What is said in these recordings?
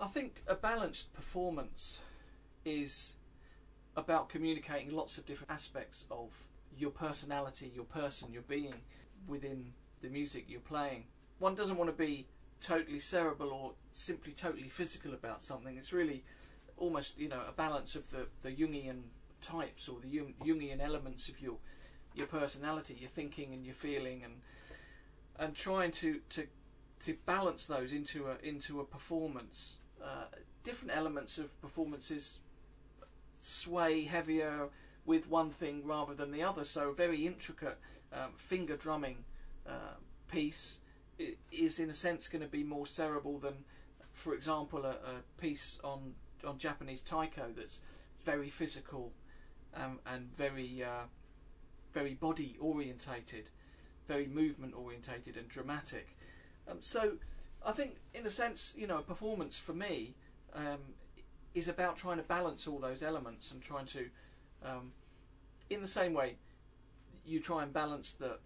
I think a balanced performance is about communicating lots of different aspects of your personality, your person, your being within the music you're playing. One doesn't want to be totally cerebral or simply totally physical about something. It's really almost, a balance of the Jungian types, or the Jungian elements of your personality, your thinking and your feeling, and trying to balance those into a performance. Different elements of performances sway heavier with one thing rather than the other, so a very intricate finger drumming piece is in a sense going to be more cerebral than, for example, a piece on Japanese taiko that's very physical and very body orientated, very movement orientated and dramatic. So I think in a sense, a performance for me is about trying to balance all those elements and trying to, in the same way you try and balance the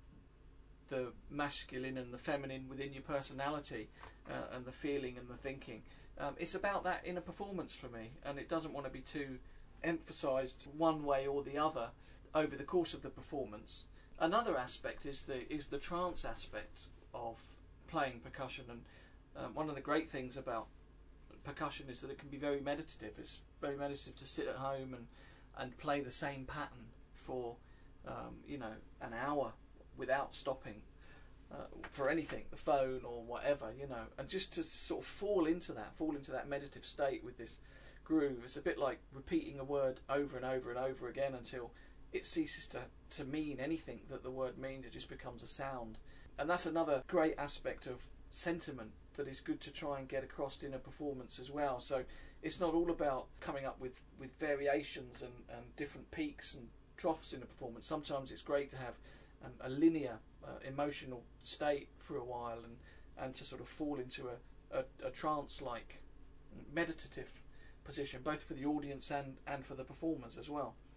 masculine and the feminine within your personality, and the feeling and the thinking. It's about that in a performance for me, and it doesn't want to be too emphasised one way or the other over the course of the performance. Another aspect is the trance aspect of playing percussion, and one of the great things about percussion is that it can be very meditative. It's very meditative to sit at home and play the same pattern for an hour without stopping for anything, the phone or whatever, and just to sort of fall into that meditative state with this groove. It's a bit like repeating a word over and over and over again until it ceases to mean anything that the word means. It just becomes a sound. And that's another great aspect of sentiment that is good to try and get across in a performance as well. So it's not all about coming up with variations and different peaks and troughs in a performance. Sometimes it's great to have a linear emotional state for a while and to sort of fall into a trance-like meditative position, both for the audience and for the performers as well.